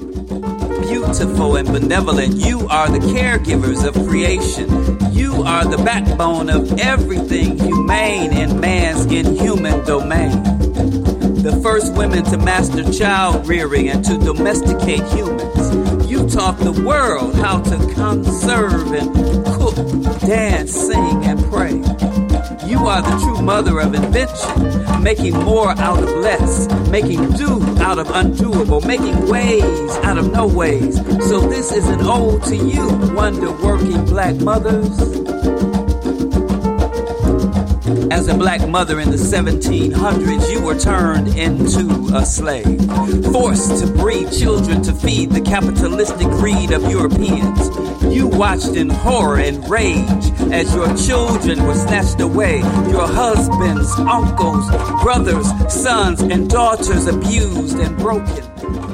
Beautiful and benevolent, you are the caregivers of creation. You are the backbone of everything humane in man's inhuman domain. The first women to master child rearing and to domesticate humans. You taught the world how to conserve and cook, dance, sing, and pray. You are the true mother of invention, making more out of less, making do out of undoable, making ways out of no ways. So this is an ode to you, wonder-working black mothers. As a black mother in the 1700s, you were turned into a slave, forced to breed children to feed the capitalistic greed of Europeans. You watched in horror and rage as your children were snatched away, your husbands, uncles, brothers, sons, and daughters abused and broken.